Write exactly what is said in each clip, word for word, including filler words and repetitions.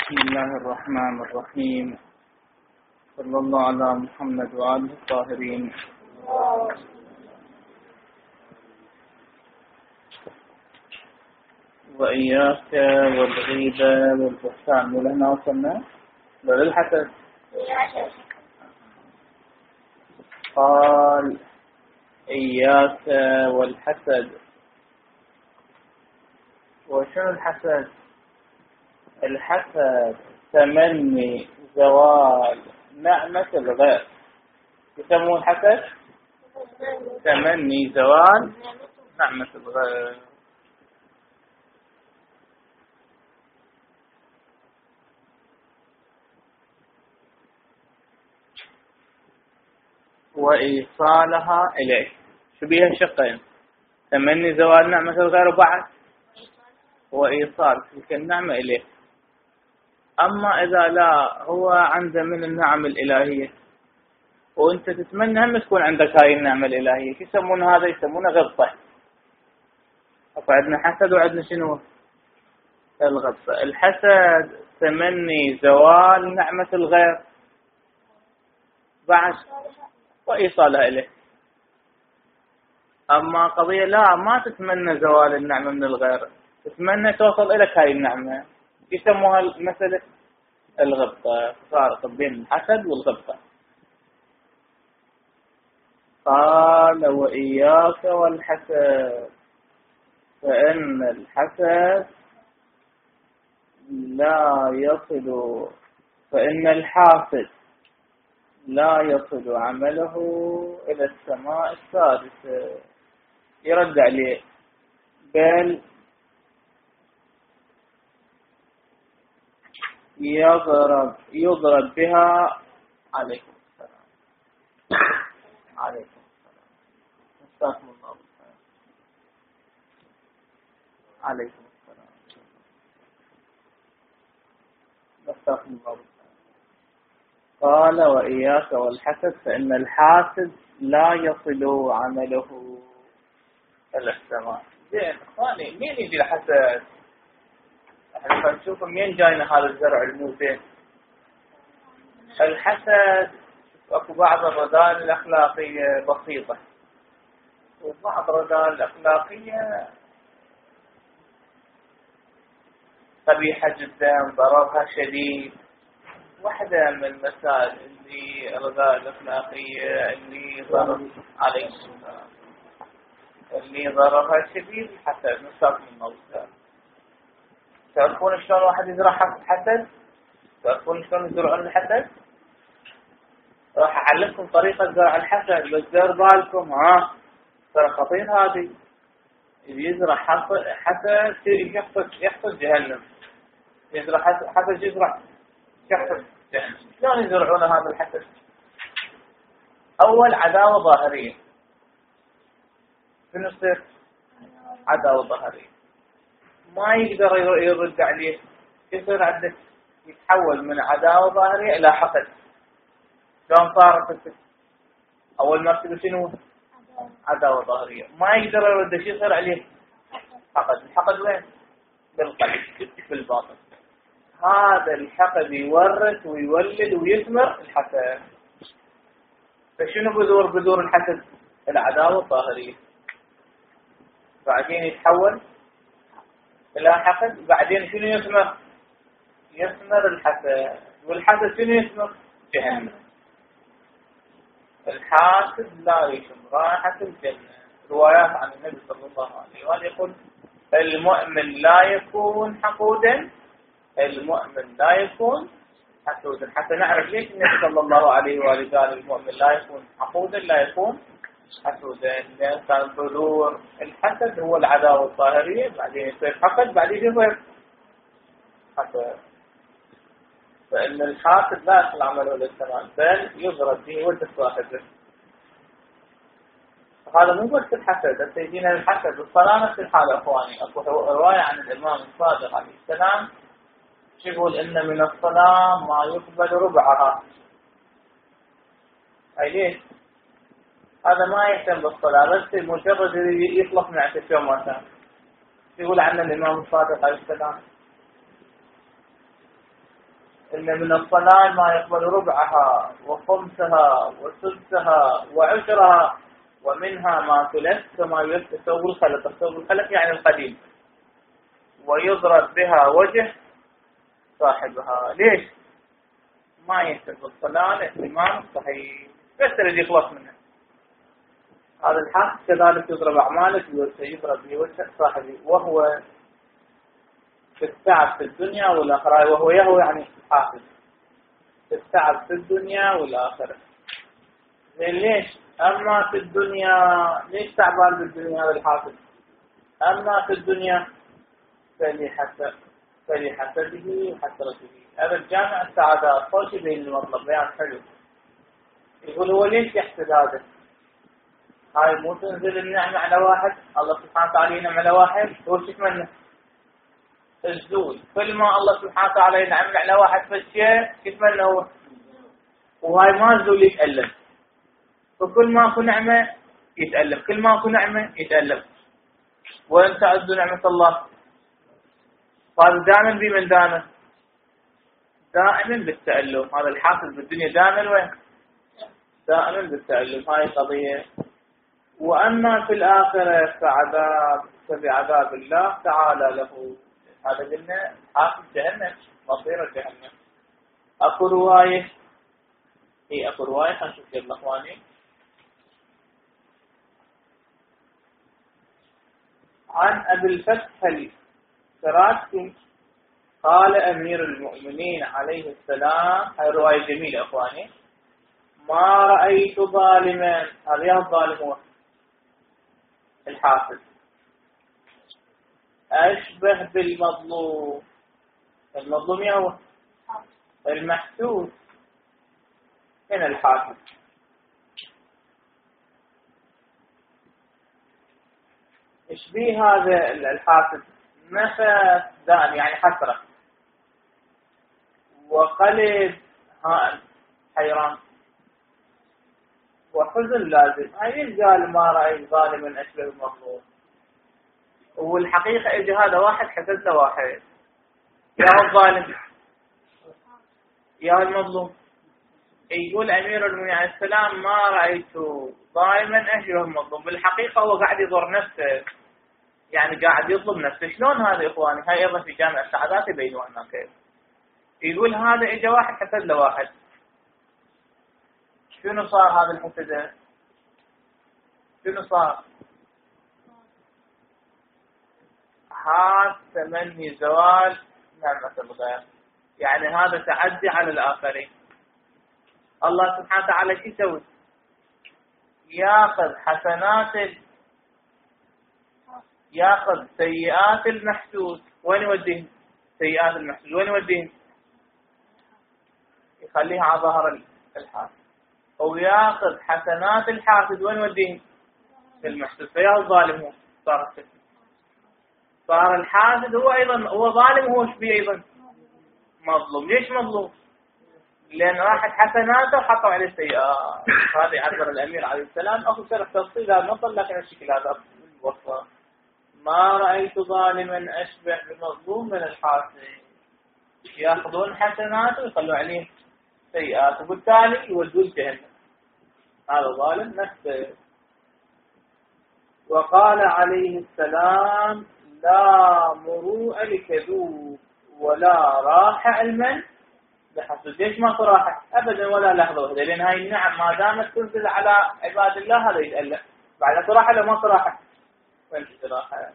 بسم الله الرحمن الرحيم. صلى الله على محمد وآله الطاهرين. وإياك والغيبة والبهتان. ولهنا وصلنا للحسد. قال إياك والحسد. وشنو الحسد؟ الحسد تمني زوال نعمة الغير. يسمون الحسد تمني زوال نعمة الغير. وإيصالها إليه. شو بيها شقين؟ تمني زوال نعمة الغير وبعد وإيصال تلك النعمة إليه. أما إذا لا هو عنده من النعم الإلهية وأنت تتمنى هم تكون عندك هاي النعمة الإلهية، شو يسمون هذا؟ يسمونه غبطة. فعندنا حسد وعندنا شنو؟ الغبطة. الحسد تمني زوال نعمة الغير بعد وإيصالها إليه. أما قضية لا ما تتمنى زوال النعمة من الغير، تتمنى توصل إليك هاي النعمة، يسموها مسألة الغبطة. فارق بين الحسد والغبطة. قال وإياك والحسد فإن الحسد لا يصل فإن الحاسد لا يصل عمله إلى السماء السادسة. يرد عليه بل يضرب يضرب بها. عليكم السلام. عليكم السلام. استغفر الله بالخير. عليكم السلام. استغفر الله بالخير. قال وإياك والحسد فإن الحاسد لا يصل عمله إلى السماء. زين اخواني، مين يجي الحسد؟ احنا نشوف منين جاينا هذا الزرع المو زين. الحسد اكو بعض الرذائل الاخلاقيه بسيطه وبعض الرذائل الاخلاقيه قبيحه جدا، ضررها شديد. واحده من المسائل اللي الرذائل الاخلاقيه اللي ضرر عليه السلام اللي ضررها شديد الحسد. نساق من الموتى. تعرفون شلون واحد يزرع حسد؟ تعرفون شلون يزرعون الحسد؟ راح اعلمكم طريقة زرع الحسد، بس دير بالكم ها ترى خطير. هذه اللي يزرع حسد يحصد يحصد جهنم. يزرع حسد يزرع يحصد جهنم. شلون يزرعون هذا الحسد؟ اول عداوة ظاهرية. شنو يصير؟ عداوة ظاهرية ما يقدر يرد عليه. يصير عندك يتحول من عداوة ظاهرية إلى حقد. شلون صارت؟ أول ما تصير شنو؟ عداوة ظاهرية ما يقدر يرد. شيء يصير عليه حقد. الحقد وين؟ بالقلب بالباطن. هذا الحقد يورث ويولد ويثمر الحسد. فشنو بذور بذور الحسد؟ العداوة الظاهرية. بعدين يتحول إلى حسد. بعدين شنو يثمر؟ يثمر الحسد. والحسد شنو يثمر؟ جهنم. الحاسد لا يشم رائحة الجنة. روايات عن النبي صلى الله عليه وآله يقول المؤمن لا يكون حقودا. المؤمن لا يكون حسودا. حتى نعرف ليش النبي صلى الله عليه وآله قال المؤمن لا يكون حقودا لا يكون حسودا. لأن كان بذور الحسد هو العداوة الظاهرية، بعدين يصير حقد، بعدين يصير حسد. فإن الحاسد لا يصل عمله للسماء بل يضرب به ولد صاحبه. هذا مو بس الحسد، بس يجينا الحسد والصلاة نفس الحالة. اخواني اكو رواية عن الإمام الصادق عليه السلام يقول إن من الصلاة ما يقبل ربعها. أي ليش؟ هذا ما يهتم بالصلاة، بس مجرد يطلق من عشر يوم مثلا. يقول عنه الإمام الصادق عليه السلام إن من الصلاة ما يقبل ربعها وخمسها وسدسها وعشرها، ومنها ما تلف كما يلف ثوب الخلق. ثوب الخلق يعني القديم، ويضرب بها وجه صاحبها. ليش؟ ما ينتبه الصلاة الإمام الصحيح، بس يريد يخلص منه. هذا الحق كذلك يضرب أعمالك ويضرب به وجه صاحبه، وهو في التعب في الدنيا والآخرة. وهو يهوى يعني حافظ في التعب في الدنيا والآخرة. ليش؟ أما في الدنيا ليش تعبان بالدنيا هذا الحافظ؟ أما في الدنيا فلحسب فلحسبه وحسرته. هذا الجامع السعادات خوشي بين المطلب بيان حلو. يقول هو ليش يحسد هذا؟ هاي مو تنزل النعمة على واحد، الله سبحانه وتعالى ينعم على واحد هو شو يتمنى؟ الزول. كل ما الله سبحانه وتعالى ينعم على واحد فالشيء يتمنى هو، وهاي ما الزول يتألم. فكل ما اكو نعمة يتألم، كل ما اكو نعمة يتألم. وإن تعدوا نعمة الله فهذا دائما بمن دائما دائما بالتألم. هذا الحافظ بالدنيا دائما وين؟ دائما بالتألم. هاي قضية. وأما في الآخرة فعذاب فبعذاب الله تعالى له. هذا قلنا حافظ جهنم، مصير جهنم. أكو رواية، هي أكو رواية خلينا نشوف يلا إخواني. عن أبي الفتح السراجسي قال أمير المؤمنين عليه السلام، هاي رواية جميلة إخواني، ما رأيت ظالما. هذا الظالم هو الحافظ أشبه بالمظلوم. المظلوم هو المحسوس من الحافظ. إشبيه هذا الحافظ نفس دان يعني حسرة وقلب هائل حيران وحزن لازم. هاي قال ما رأي ظالم أشبه بالمظلوم. والحقيقة إجا هذا واحد حسد واحد، يا الظالم يا المظلوم. يقول أمير المؤمنين عليه السلام ما رأيت ظالما أشبه بالمظلوم. بالحقيقة هو قاعد يضر نفسه، يعني قاعد يظلم نفسه. شلون هذا إخواني؟ هاي أيضا في جامع السعادات يبينوا لنا كيف. يقول هذا إجا واحد حسد لواحد. شنو صار هذا الحسد؟ شنو صار؟ هذا تمني زوال نعمة الغير، يعني هذا تعدي على الآخرين. الله سبحانه وتعالى شو يسوي؟ ياخذ حسنات ياخذ سيئات المحسود. وين يوديهم؟ سيئات المحسود وين يوديهم؟ يخليها على ظهر الحاسد. أو ياخذ حسنات الحاسد وين يوديهم؟ المحسود. فيا الظالم هو صار السكين. صار الحاسد هو أيضا هو ظالم، هو شبيه أيضا مظلوم. ليش مظلوم؟ لأن راحت حسناته وحطوا عليه سيئات. هذا يعبر الأمير عليه السلام. أخو شرح تفصيل هذا نطل، لكن الشكل هذا وصفه. ما رأيت ظالما أشبه بمظلوم من الحاسد. يأخذون حسناته ويخلوا عليه سيئات، وبالتالي يودون جهنم. هذا ظالم نفسه. وقال عليه السلام لا مروء لكذوب ولا راحة المن بحسد. ليش ماكو راحة؟ أبدا ولا لحظة واحدة، لأن هاي النعم ما دامت تنزل على عباد الله هذا يتألم. بعد راحة لو ماكو راحة وين راحة؟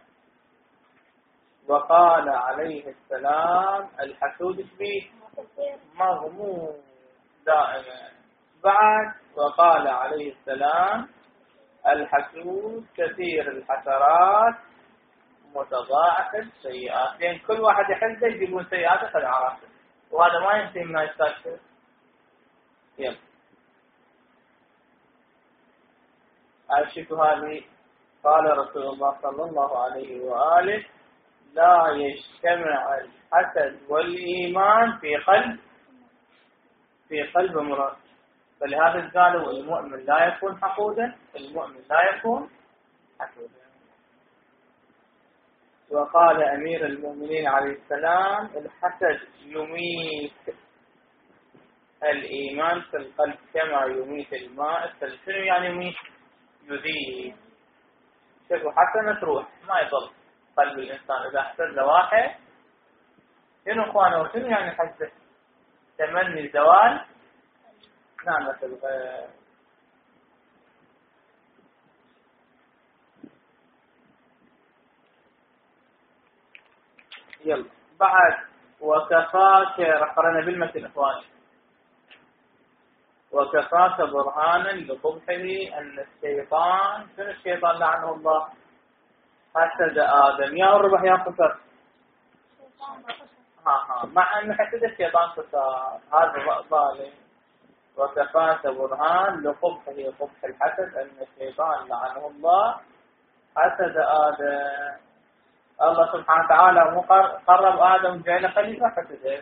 وقال عليه السلام الحسود شبيه مغموم دائما. بعد وقال عليه السلام الحسود كثير الحسرات متضاعف السيئات. لأن كل واحد يحسده يجيبون سيئاته خلع راسه، وهذا ما ينتهي ما يستكثر. يلا الشكو هذه. قال رسول الله صلى الله عليه وآله لا يجتمع الحسد والإيمان في قلب في قلب امرئ. فلهذا قالوا المؤمن لا يكون حقودا، المؤمن لا يكون حسودا. وقال أمير المؤمنين عليه السلام الحسد يميت الإيمان في القلب كما يميت الماء الثلج. شنو يعني يميت؟ يذيب. شوفوا حسنة تروح ما يضل قلب الإنسان إذا حسد لواحد. شنو إخوانه شنو يعني حسد؟ تمني زوال نعمة الغير. يلا بعد وكفاك راح قرأنا بالمتن إخواني. وكفاك برهانا لقبحه أن الشيطان شنو الشيطان لعنه الله حسد آدم. يا الربح يا خسر ها ها مع أن حسد الشيطان خسر هذا ظالم. وكفاك برهان لقبحه قبح الحسد أن الشيطان لعنه الله حسد آدم. الله سبحانه وتعالى قرب آدم جعل خليفة حسده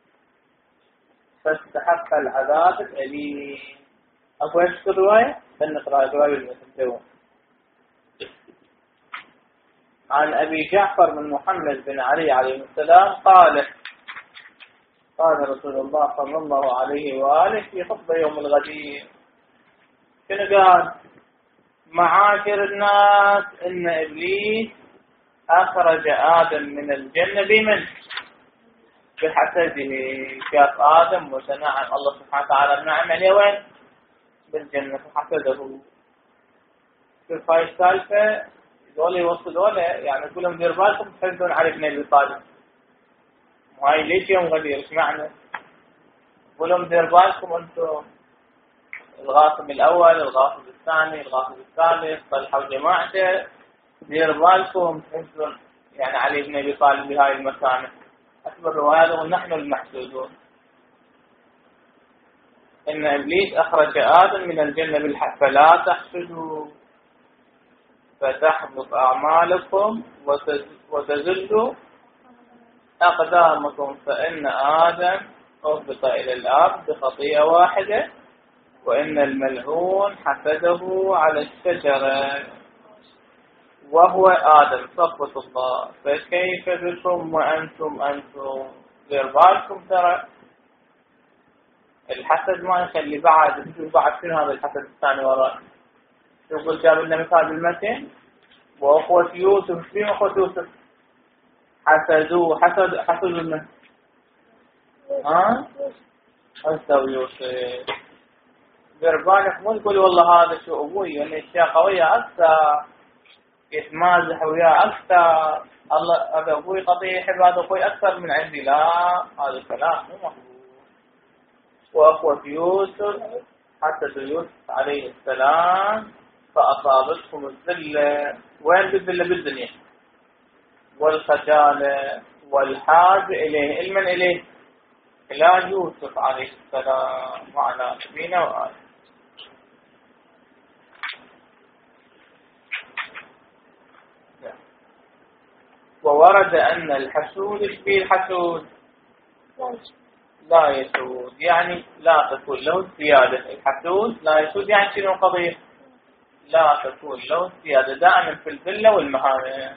فاستحق العذاب الأليم. أكو ايش الرواية؟ فلنقرأ الرواية المتنجوة. عن أبي جعفر من محمد بن علي عليه السلام قال قال رسول الله صلى الله عليه وآله في خطبة يوم الغدير. شنو قال؟ معاشر الناس إن إبليس أخرج آدم من الجنة بمن؟ بحسده. شاف آدم وتنعم الله سبحانه وتعالى بنعم عليه وين؟ بالجنة فحسده. شوف هاي السالفة دول يوصلوا له يعني كلهم دير بالكم تحسدون على ابن أبي طالب. وهاي ليش يوم غدير ايش معنى؟ كلهم دير بالكم انتم الغاصب الأول الغاصب الثاني الغاصب الثالث طلحة وجماعته دير بالكم تحسدون يعني علي ابن أبي طالب بهاي المكانة. أكبر رواية ونحن المحسودون. إن إبليس أخرج آدم من الجنة بالحق فلا تحسدوا فتحبط أعمالكم وتزل أقدامكم فإن آدم أهبط إلى الأرض بخطيئة واحدة وإن الملعون حسده على الشجرة وهو آدم صفوة الله فكيف بكم وأنتم أنتم غير بالكم. ترى الحسد ما يخلي بعد بعد شنو هذا الحسد الثاني وراء. يقول جاب لنا مثال بالمتن وأخوة يوسف شنو أخوة يوسف حسدوه حسد حسد منه ها حسدوا يوسف. غير بالك مو تقول والله هذا شو أبوي يعني أشياء قوية أكثر يتمازح وياه أكثر الله هذا أبوي قضية يحب هذا أبوي أكثر من عندي. لا هذا الكلام مو مقبول. وأخوة يوسف حتى يوسف عليه السلام فأصابتهم الذلة. وين بالذلة؟ بالدنيا والخجالة والحاجة إليه. المن إليه؟ إلى يوسف عليه السلام وعلى نبينا وآله. وورد أن الحسود يشبه الحسود لا يسود يعني لا تكون له السيادة. الحسود لا يسود يعني شنو قضية؟ لا تكون له السيادة دائما في الذلة والمهانة.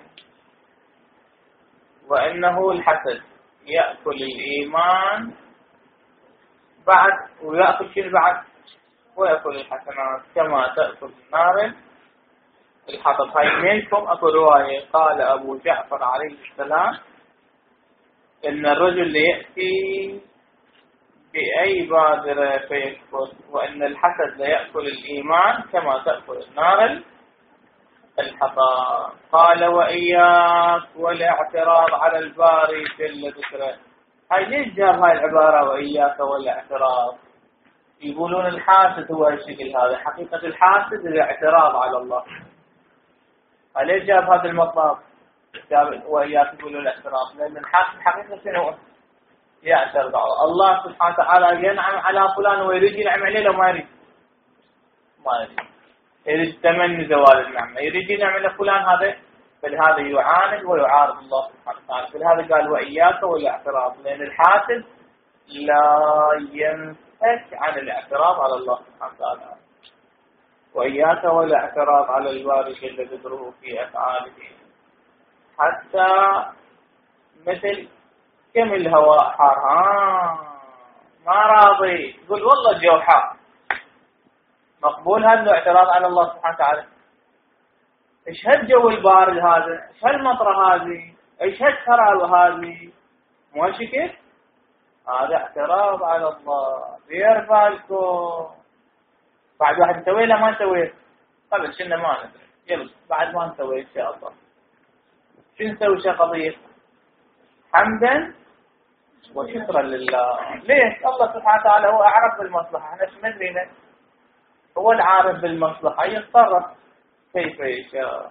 وإنه الحسد يأكل الإيمان بعد ويأكل شنو بعد؟ ويأكل الحسنات كما تأكل النار الحطب. هاي منكم أكو رواية قال أبو جعفر عليه السلام إن الرجل يأتي بأي بادرة فيكفر وإن الحسد ليأكل الإيمان كما تأكل النار الحطب. قال وإياك والاعتراض على الباري جل ذكره. هاي ليش جاب هاي العبارة وإياك والاعتراض؟ يقولون الحاسد هو الشكل هذا. حقيقة الحاسد الاعتراض على الله. ليش جاب هذا المطلب؟ جاب وإياك يقولون الاعتراض لأن الحاسد حقيقة شنو؟ يعترض على الله سبحانه وتعالى. ينعم على فلان ويريد ينعم عليه لو ما يريد ما يريد يريد تمني زوال النعمة يريد ينعم على فلان هذا فلهذا يعاند ويعارض الله سبحانه وتعالى. فلهذا قال وإياك والاعتراض لأن الحاسد لا ينفك عن الاعتراض على الله سبحانه وتعالى. وإياك والاعتراض على الباري جل ذكره في أفعاله حتى مثل كم الهواء حار ما راضي قاضي يقول والله الجو حار، مقبول هذا اعتراض على الله سبحانه وتعالى؟ ايش هالجو البارد هذا؟ ايش هالمطره هذه؟ ايش هالتراب هذه؟ مو كيف؟ هذا اعتراض على الله. دير بالكم بعد واحد نسوي له ما نسوي قبل شنو ما ندري، يلا بعد ما نسوي ان شاء الله شو نسوي؟ شو قضيه حمدا وشكرا لله. ليش؟ الله سبحانه وتعالى هو اعرف بالمصلحه، احنا شو ندري؟ هو العارف بالمصلحه يتصرف كيف يشاء،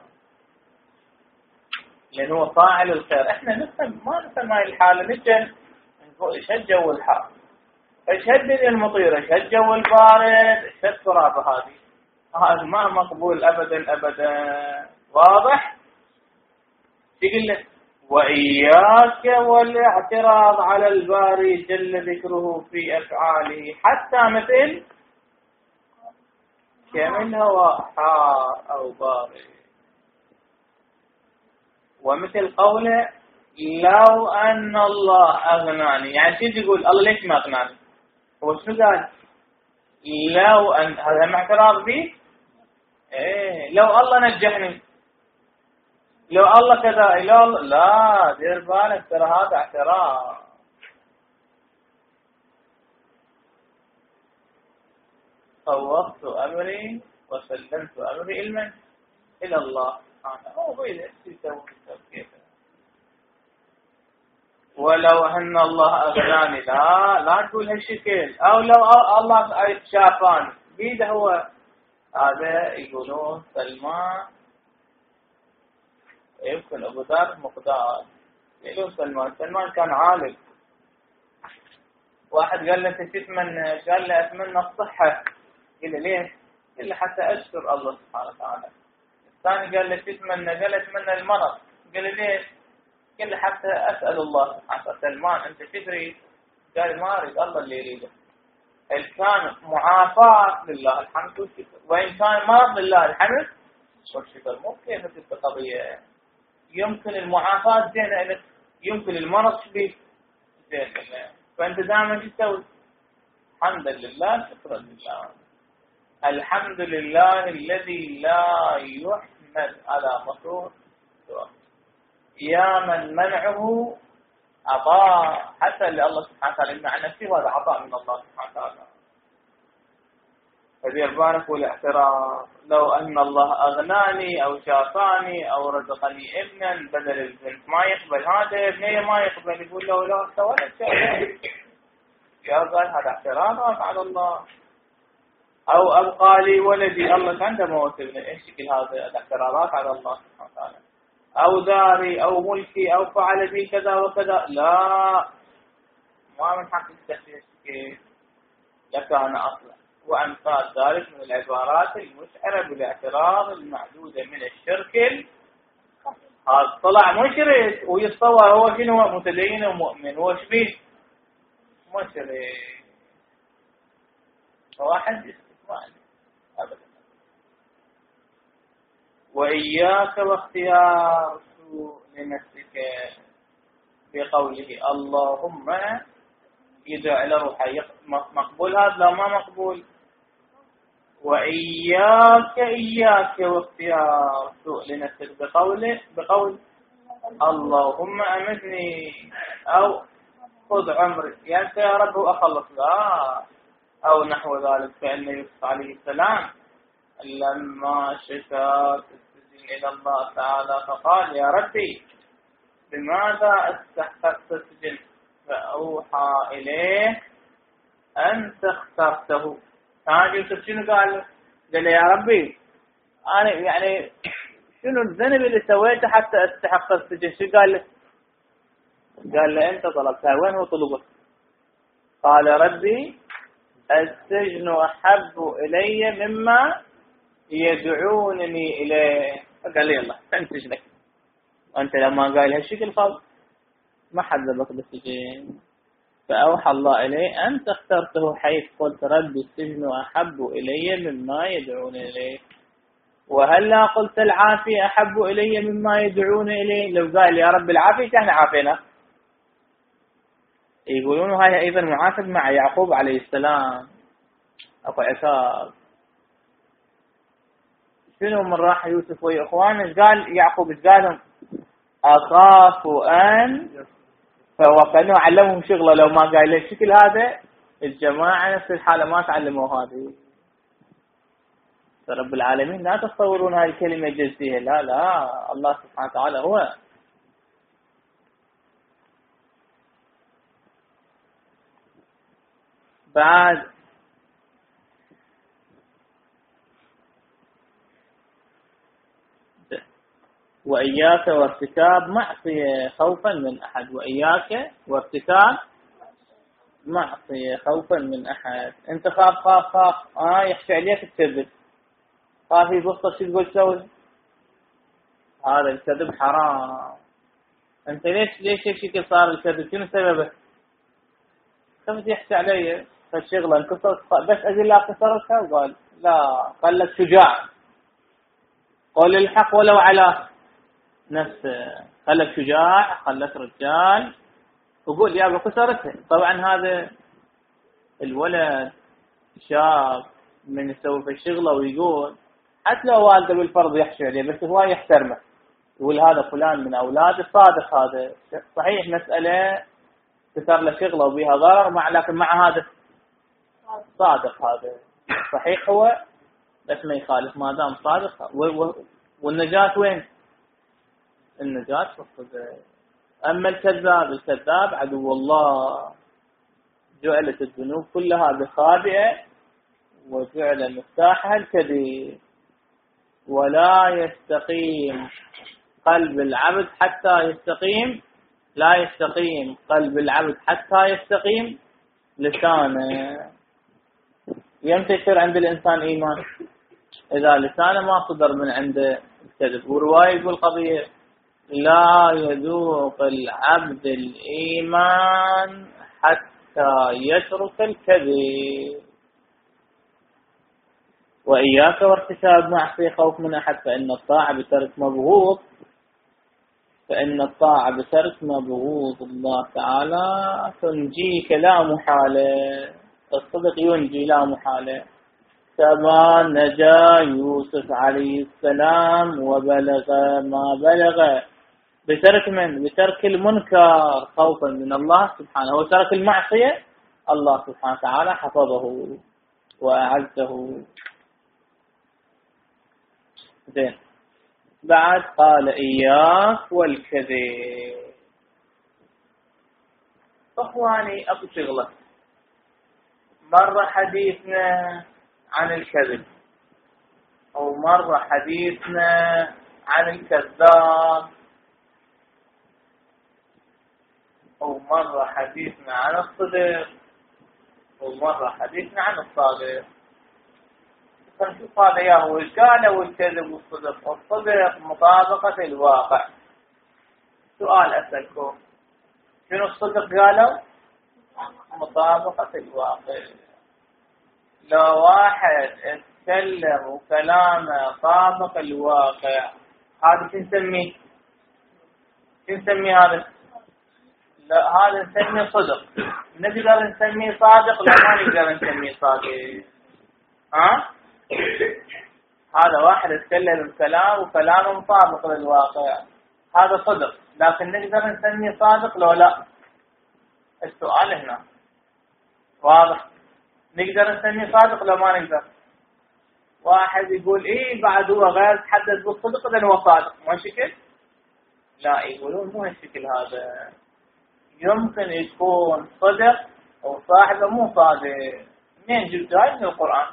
لأنه هو فاعل الخير. احنا نفهم ما نفهم هاي الحالة، نجي نقول ايش هالجو الحار، ايش هالدنيا المطيرة، ايش هالجو البارد، ايش هالتراب هذه. هذا ما مقبول ابدا ابدا. واضح؟ يقول لك وإياك والاعتراض على الباري جل ذكره في أفعاله، حتى مثل كمن هو حار أو بارد. ومثل قوله لو أن الله أغناني، يعني شو يقول الله ليش ما أغناني؟ هو شو قال؟ لو أن هذا ما اعتراض به؟ إيه لو الله نجحني، لو الله كذا، لو الله لا، دير بالك ترى هذا اعتراض. فوضت أمري وسلمت أمري إلمن إلى الله سبحانه. هو إذا يسوي كيف؟ ولو أن الله أغناني، لا لا تقول هالشكل. أو لو الله شافاني بيده هو. هذا يقولون سلمان، يمكن أبو ذر مقدار، يقولون سلمان سلمان كان عالم. واحد قال له تتمنى، قال له أتمنى الصحة، قال له ليش؟ قال له حتى أشكر الله سبحانه وتعالى. الثاني قال له تتمنى، قال له أتمنى المرض، قال له ليش؟ قال له حتى أسأل الله سبحانه. سلمان أنت تدري؟ قال ما أريد، الله اللي يريده. إن كان معافاة لله الحمد والشكر، وإن كان مرض لله الحمد والشكر. مو كيف تلك القضية، يمكن المعافاة زينة لك، يمكن المرض شبيه زين لك، فأنت دائما شو تسوي؟ حمدا لله شكرا لله. الحمد لله الذي لا يحمد على مكروه سواه، يا من منعه عطاء حتى لله سبحانه وتعالى، مع نفسه هذا عطاء من الله سبحانه وتعالى. فدير بالك والاعتراف. لو أن الله أغناني أو شافاني أو رزقني ابنا بدل البنت، ما يقبل هذا، ابنية ما يقبل، يقول له لا تولد يا قال هذا اعتراف على الله. أو أبقى لي ولدي، الله عنده موت ابنه، ايش شكل هذا الاعتراضات على الله سبحانه وتعالى. أو داري أو ملكي أو فعل بي كذا وكذا، لا، ما من حق التحديث كيف لكان أصلا. وأمثال ذلك من العبارات المشعرة بالاعتراض المعدودة من الشرك. هذا طلع مشرك ويتصور هو شنو؟ هو متدين ومؤمن، هو شبيه مشرك. واحد استثناء أبدا. وإياك واختيار سوء لنفسك بقوله اللهم يدعى لروحه، مقبول هذا لا ما مقبول؟ وإياك إياك واختيار سوء لنفسك بقوله بقول اللهم أمتني أو خذ عمري، يعني يا رب أخلص، لا، أو نحو ذلك. فإن يوسف عليه السلام لما شكا في السجن إلى الله تعالى فقال يا ربي بماذا استحققت السجن؟ فأوحى إليه أنت اخترته. كان يوسف شنو قال؟ قال يا ربي أنا يعني شنو الذنب اللي سويته حتى استحق السجن؟ شو قال له؟ قال له أنت طلبتها، وين هو طلبك؟ قال ربي السجن أحب إلي مما يدعونني إليه. قال لي الله أنت سجنك، وأنت لما قال هالشكل قال ما حذبك بالسجن. فأوحى الله إليه أنت اخترته حيث قلت ربي السجن أحب إلي مما يدعون إليه. وهل لا قلت العافية أحب إلي مما يدعون إليه؟ لو قال يا رب العافية كان عافينا، يقولون هاي أيضا معاتب مع يعقوب عليه السلام، أكو عتاب. شنو من راح يوسف ويا إخوانه إيش قال يعقوب؟ إيش قالهم؟ أخاف أن، فهو كأنه علمهم شغله لو ما قال له الشكل هذا. الجماعة نفس الحالة ما تعلموا هذه. رب العالمين لا تصورون هذه الكلمة جزئية، لا لا، الله سبحانه وتعالى هو. بعد وإياك وارتكاب معصية خوفا من أحد، وإياك وارتكاب معصية خوفا من أحد. أنت خاف خاف خاف آه يخشى عليك تكذب، خاف يبصر شو تقول تسوي؟ هذا الكذب حرام. أنت ليش ليش هيك صار الكذب؟ شنو سببه؟ خفت يحكي علي فالشغلة انكسرت، بس أجل لا كسرتها وقال لا، خلك شجاع، قول الحق ولو على نفسه، خلك شجاع، خلك رجال، وقول يا كسرتها. طبعا هذا الولد شاب من يسوي في الشغلة ويقول، حتى لو والده بالفرض يحكي عليه بس هو يحترمه، يقول هذا فلان من أولاد الصادق. هذا صحيح مسألة كسر له شغله وبيها ضرر، مع لكن مع هذا صادق، هذا صحيح هو بس ما يخالف ما دام صادق. والنجاة وين؟ النجاة في الصدق. أما الكذاب، الكذاب عدو الله. جعلت الذنوب كلها بخابئة وجعل مفتاحها الكذب. ولا يستقيم قلب العبد حتى يستقيم، لا يستقيم قلب العبد حتى يستقيم لسانه. يمتى يصير عند الإنسان إيمان؟ إذا لسانه ما صدر من عنده الكذب. ورواية يقول قضية لا يذوق العبد الإيمان حتى يترك الكذب. وإياك وارتكاب معصية خوف من أحد، فإن الطاعة بترك مبغوض، فإن الطاعة بترك مبغوض الله تعالى تنجيك لا محالة. الصدق ينجي لا محالة، كما نجا يوسف عليه السلام وبلغ ما بلغ بترك من؟ بترك المنكر خوفا من الله سبحانه، وترك المعصية الله سبحانه وتعالى حفظه وأعزه. زين. بعد قال إياك والكذب. أخواني أبو شغلة، مرة حديثنا عن الكذب، أو مرة حديثنا عن الكذاب، أو مرة حديثنا عن الصدق، أو مرة حديثنا عن الصادق. فنشوف هذا يا هو إيش قال والكذب والصدق. والصدق مطابقة الواقع. سؤال أسألكم، شنو الصدق قالوا؟ مطابقة الواقع. لو واحد اتكلم وكلامه طابق الواقع، هذا شو نسميه؟ شو نسميه هذا؟ لا، هذا نسميه صدق. نقدر نسميه صادق؟ لا، ما نقدر نسميه صادق. ها؟ هذا واحد يتكلم بكلام وكلامه مطابق للواقع، هذا صدق. لكن نقدر نسميه صادق لو لا؟ السؤال هنا واضح. نقدر نسميه صادق لو ما نقدر؟ واحد يقول إيه بعد هو غير تحدث بالصدق إذا هو صادق، مو هالشكل؟ لا، يقولون مو هالشكل هذا. يمكن يكون صدق وصاحبه مو صادق. منين جبت هاي؟ من القرآن.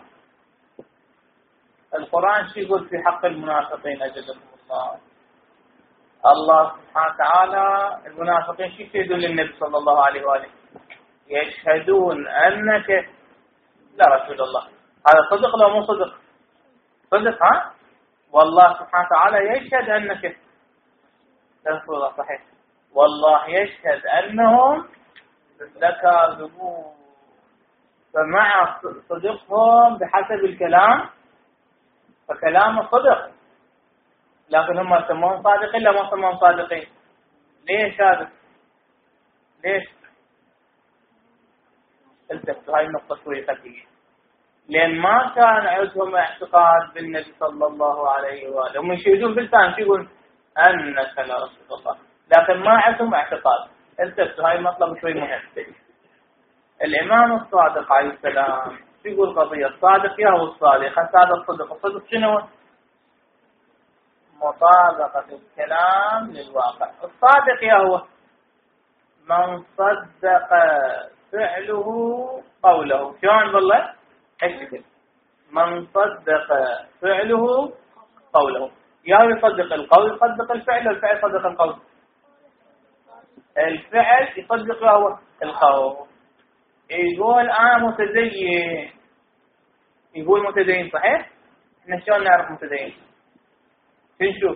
القرآن شو يقول في حق المنافقين أجلهم الله؟ الله سبحانه وتعالى المنافقين شو يفيدون للنبي صلى الله عليه وآله؟ يشهدون أنك لا رسول الله. هذا صدق لو مو صدق؟ صدق. ها؟ والله سبحانه وتعالى يشهد أنك رسول الله. صحيح، والله يشهد أنهم لكاذبون. فمع صدقهم بحسب الكلام فكلام صدق، لكن هم يسمون صادقين لا ما يسمون صادقين. ليش هذا؟ ليش؟ التفتوا هاي النقطة شوي خفية، لأن ما كان عندهم اعتقاد بالنبي صلى الله عليه وآله، هم يشهدون باللسان يقولون أنك لرسول الله، لكن ما عندهم اعتقاد. التفتوا هاي مطلب شوي مهم. الإمام الصادق عليه السلام يقول قضية الصادق يا هو الصادق، هذا الصدق. الصدق شنو؟ مطابقة الكلام للواقع. الصادق يا هو من صدق فعله قوله. شلون بالله؟ هالشكل، من صدق فعله قوله. يا هو يصدق القول يصدق الفعل، والفعل يصدق القول. الفعل يصدق يا هو القول. يقول أنا متدين، يقول متدين صحيح؟ احنا شلون نعرف متدين؟ نشوف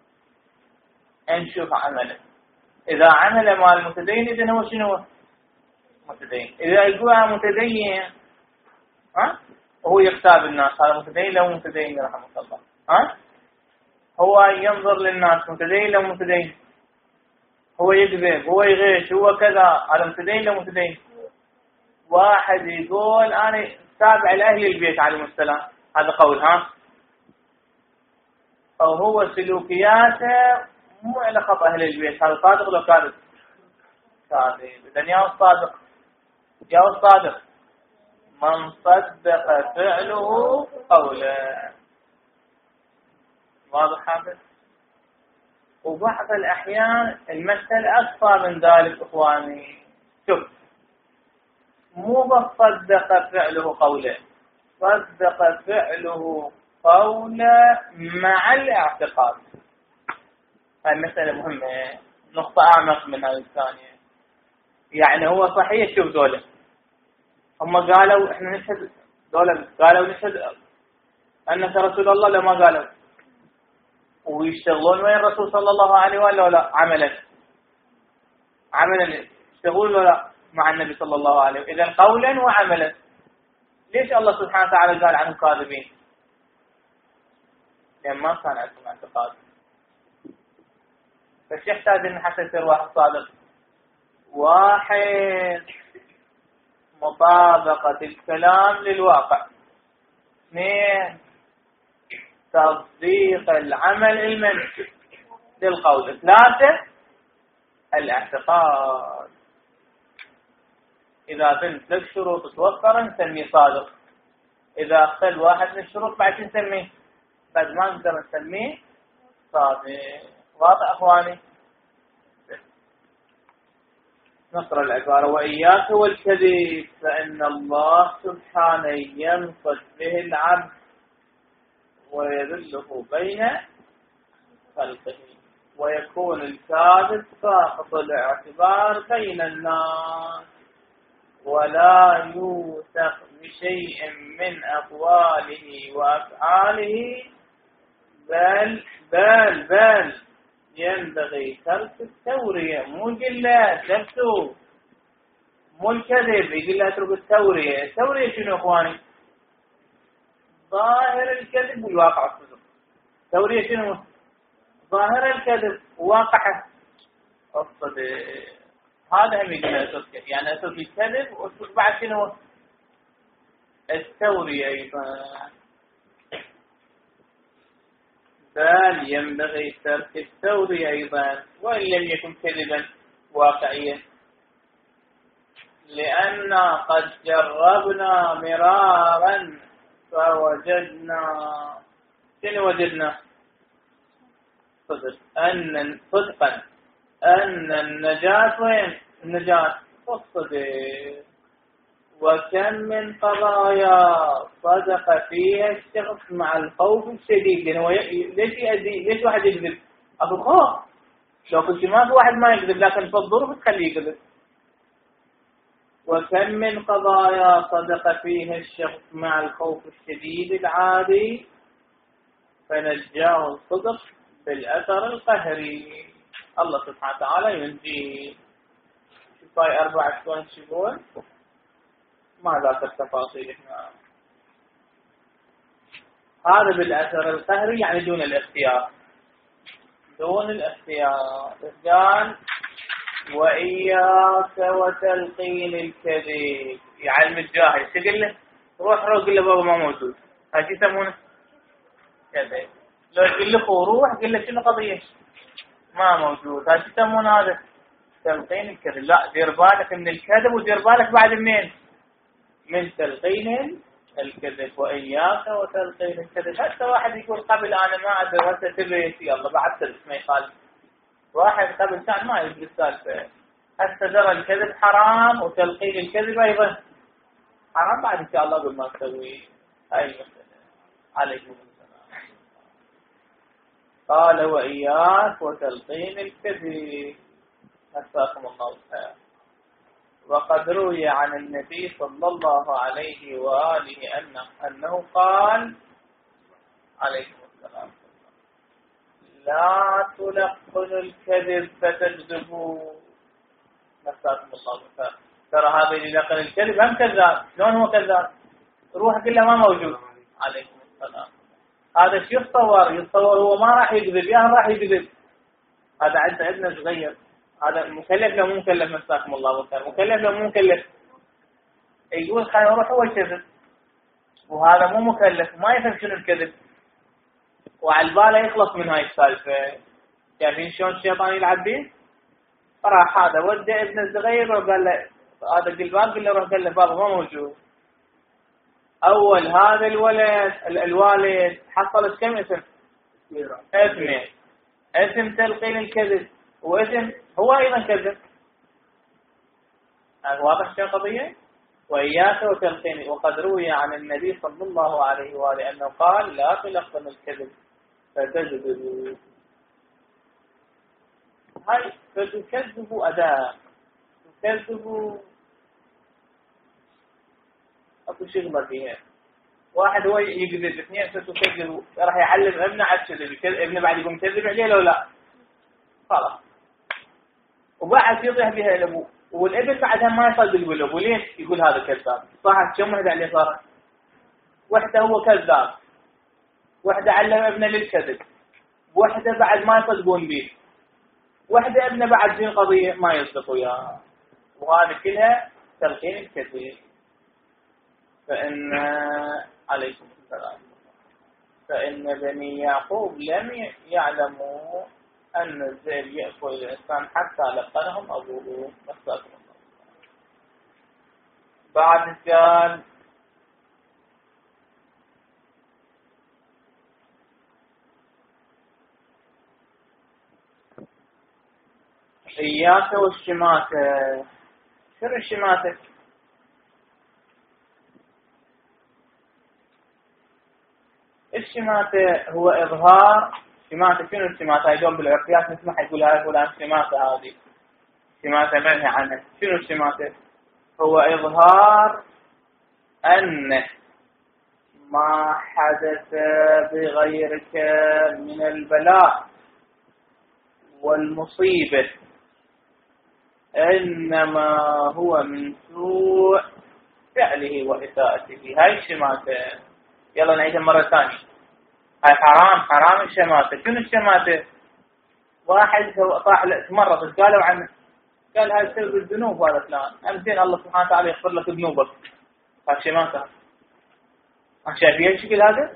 نشوف عمله. إذا عمل مع المتدين إذن هو شنو؟ متدين. إذا يقول أنا متدين ها وهو يغتاب الناس، هذا متدين لو متدين رحمه الله؟ ها هو ينظر للناس متدين لو متدين؟ هو يكذب، هو يغش، هو كذا، هذا متدين لو متدين؟ واحد يقول أنا تابع لأهل البيت عليهم السلام، هذا قول ها، أو هو سلوكياته مو على خط أهل البيت، هذا صادق ولا كاذب؟ كاذب. إذن يا الصادق يا الصادق من صدق فعله قوله. واضح هذا؟ وبعض الأحيان المسألة أكثر من ذلك إخواني. شوف، مو بس صدق فعله قوله، صدق فعله قوله مع الاعتقاد. هاي مسألة مهمة، نقطة أعمق من هذه الثانية. يعني هو صحيح، شوف دولة هم قالوا إحنا نشهد، دولة قالوا نشهد أنك رسول الله لما قالوا، ويشتغلون وين الرسول صلى الله عليه وآله ولا عملا عملا يشتغلون ولا مع النبي صلى الله عليه وآله. إذن قولا وعملا. ليش الله سبحانه وتعالى قال عنهم كاذبين؟ لأن ما كان عندهم اعتقاد. فش يحتاج إن حتى يصير واحد صادق؟ واحد مطابقة الكلام للواقع. اثنين تصديق العمل المنفي للقول. ثلاثة الاعتقاد. إذا بنت ثلاث شروط توفر نسميه صادق. إذا اختل واحد من الشروط بعد نسميه، بعد ما نقدر نسميه صادق. واضح أخواني؟ نقرأ العبارة: وإياك والكذب فإن الله سبحانه ينصد به العبد ويذله بين خلقه، ويكون الكاذب ساقط الاعتبار بين الناس، ولا يوثق بشيء من أقواله وأفعاله، بل بل بل ينبغي ترك التورية. مو قلة نفسه، مو الكذب، يقول له اترك التورية. التورية شنو اخواني؟ ظاهر الكذب والواقع الصدق. التورية شنو؟ ظاهر الكذب وواقعه الصدق. هذا هم يقول له اترك، يعني اترك الكذب واترك بعد شنو؟ التورية ايضا. بل ينبغي ترك التورية أيضا وإن لم يكن كذبا واقعيا، لأن قد جربنا مرارا فوجدنا شنو وجدنا؟ صدق أن صدقا أن النجاة وين؟ النجاة والصدق. وكم من قضايا صدق فيها الشخص مع الخوف الشديد. يعني هو ليش يأذي؟ ليش واحد يكذب؟ أبو الخوف. لو كنت ما في واحد ما يكذب، لكن في الظروف تخليه يكذب. وكم من قضايا صدق فيها الشخص مع الخوف الشديد العادي فنجاه الصدق بالأثر القهري. الله سبحانه وتعالى ينجيه. شوف هاي أربعة شلون تشوفون؟ ما ذاك التفاصيل هنا. هذا بالأثر القهري يعني دون الاختيار، دون الاختيار. قال: وإياك وتلقين الكذب. يعلم الجاهل شو يقول له؟ روح روح قل له بابا ما موجود. هاي شو يسمونه؟ كذب. لو يقول له روح قل له شنو قضية؟ ما موجود. هاي شو يسمونه هذا؟ تلقين الكذب. لا دير بالك من الكذب ودير بالك بعد منين؟ من تلقين الكذب. وإياك وتلقين الكذب. حتى واحد يقول قبل أنا ما أدري هسه تبي يلا بعد تلك ما يخالف. واحد قبل كان ما يدري السالفة هسه درى الكذب حرام وتلقين الكذب أيضا حرام. بعد إن شاء الله قبل ما تسوي هاي المسألة. عليكم السلام. قال وإياك وتلقين الكذب. مساكم الله الخير. وقد روي عن النبي صلى الله عليه وآله أنه, أنه قال عليكم السلام لا تلقنوا الكذب فتكذبوا. مساكم الله الخير. ترى هذا اللي لقن الكذب هم كذاب. شلون هو كذاب؟ روح قل له ما موجود. عليكم السلام. هذا شو يتصور؟ يتصور هو ما راح يكذب يا راح يكذب. هذا عندنا صغير. هذا مكلف لو مو مكلف. مساكم الله بالخير. مكلف لو مو مكلف. يقول خلينا نروح هو الكذب وهذا مو مكلف ما يفهم شنو الكذب وعلى الباله يخلص من هاي السالفه. يعني شلون الشيطان يلعب به؟ راح هذا ودى ابن الصغير وقال له هذا قلبان قال له روح قال له بابا ما موجود. اول هذا الولد الوالد حصل كم اسم؟ اثنين. اسم تلقين الكذب واسم هو ايضا كذب. واضح شو القضيه؟ وإياك وتلقين. وقد روي عن النبي صلى الله عليه وآله أنه قال لا تلقن الكذب فتكذبوا. هاي فتكذبوا أداء تكذبوا أكو شغلة فيها. واحد هو يكذب اثنين فتكذبوا راح يعلم ابنه على الكذب. ابنه بعد يقوم يكذب عليه لو لا خلاص وبعد يطيح بها لأبوه. والابن بعدها ما يصل بالقلوب. وليش يقول هذا كذاب؟ صح كم وحده عليه صار؟ وحده هو كذاب وحده علم ابنه للكذب وحده بعد ما يصدقون به وحده ابنه بعد في القضيه ما يصدقوا وياه. وهذه كلها تلقين الكذب. فإن عليكم السلام فإن بني يعقوب لم يعلموا أن الذئب يأكل الإنسان حتى لقنهم أبوه. مساكم الله. بعد قال إياك والشماتة. شنو الشماتة؟ الشماتة هو إظهار. شماتة شنو الشماتة؟ يدوم بالعرفيات نسمح يقول هاي فلان شماتة. هذه شماتة منهي عنها. شنو الشماتة؟ هو إظهار أن ما حدث بغيرك من البلاء والمصيبة إنما هو من سوء فعله وإساءته. هاي الشماتة. يلا نعيدها مرة ثانية. هاي حرام حرام الشماتة. شنو الشماتة؟ واحد طاح تمرض قالوا عنه قال هاي سبب الذنوب هذا فلان أمتين الله سبحانه وتعالى يغفر لك ذنوبك. هاي شماتة. شايفين الشكل هذا؟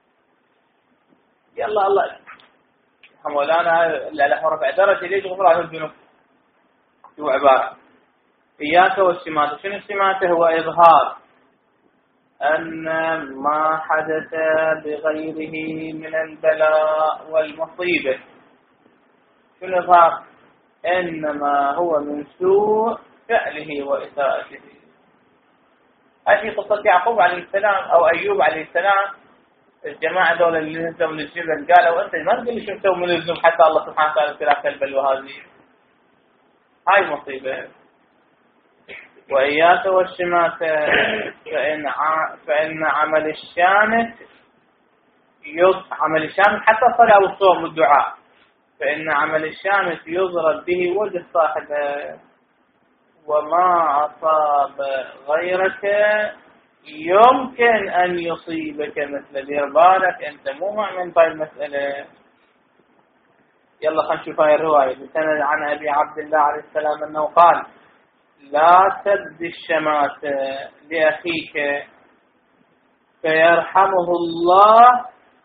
يلا الله مولانا له رفع درجة ليش غفر له الذنوب؟ هو عبارة إياك والشماتة. شنو الشماتة؟ هو إظهار أن ما حدث بغيره من البلاء والمصيبة. شنو إظهار؟ إنما هو من سوء فعله وإساءته. هذه قصة يعقوب عليه السلام أو أيوب عليه السلام. الجماعة دول اللي نزلوا من الجبل قالوا أنت ما تقول لي شو مسوي من الذنوب حتى الله سبحانه وتعالى يغفر لك البلوى هذه. هاي مصيبة. وإياك والشماتة فإن ع... فإن عمل الشامت يض... عمل الشامت حتى الصلاة والصوم والدعاء. فإن عمل الشامت يضرب به وجه صاحبه وما أصاب غيرك يمكن أن يصيبك مثل دير بالك أنت مو مؤمن بهاي المسألة. يلا خلينا نشوف هاي الرواية. بسند عن أبي عبد الله عليه السلام أنه قال لا تبدي الشماتة لأخيك فيرحمه الله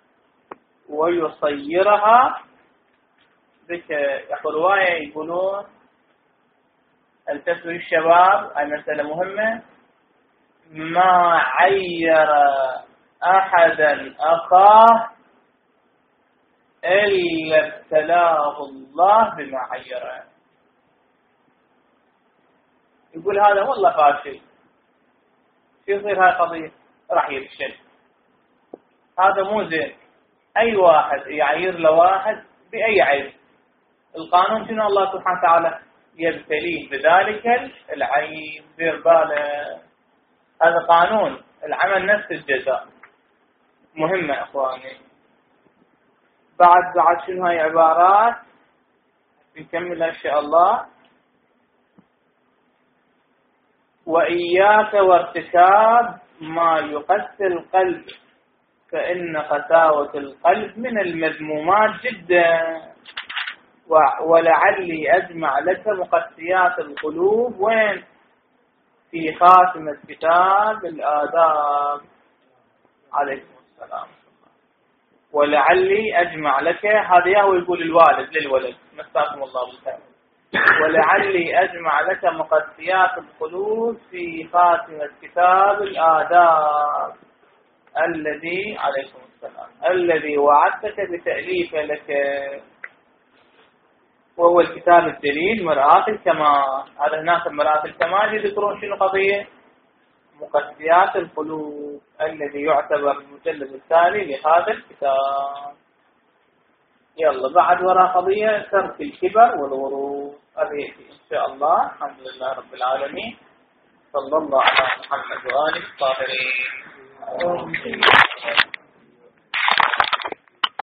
ويصيرها بك. يقول رواية يقولون التسوي الشباب، هاي مسألة مهمة، ما عير أحدا أخاه إلا ابتلاه الله بما عيره. يقول هذا والله فاشل، شو يصير هاي قضية؟ راح يفشل، هذا مو زين. أي واحد يعير لواحد بأي عيب، القانون شنو؟ الله سبحانه وتعالى يبتليه بذلك العيب. دير باله، هذا قانون العمل نفس الجزاء. مهمة اخواني. بعد بعد شنو هاي عبارات نكملها ان شاء الله. وإياك وارتكاب ما يقسي القلب فإن قساوة القلب من المذمومات جدا. ولعلي أجمع لك مقسيات القلوب وين؟ في خاتمة كتاب الآداب عليكم السلام. ولعلي أجمع لك، هذا هو يقول الوالد للولد، مساكم الله بالخير. ولعلي أجمع لك مقسيات القلوب في خاتمة كتاب الآداب الذي عليكم السلام الذي وعدتك بتأليفه لك، وهو الكتاب الجليل مرآة الكمال. هذا هناك مرآة الكمال يذكرون شنو قضية؟ مقسيات القلوب الذي يعتبر المجلد الثاني لهذا الكتاب. يلا بعد وراء قضية ترك الكبر والغرور، هذه إن شاء الله. الحمد لله رب العالمين، صلى الله على محمد وآله الطاهرين.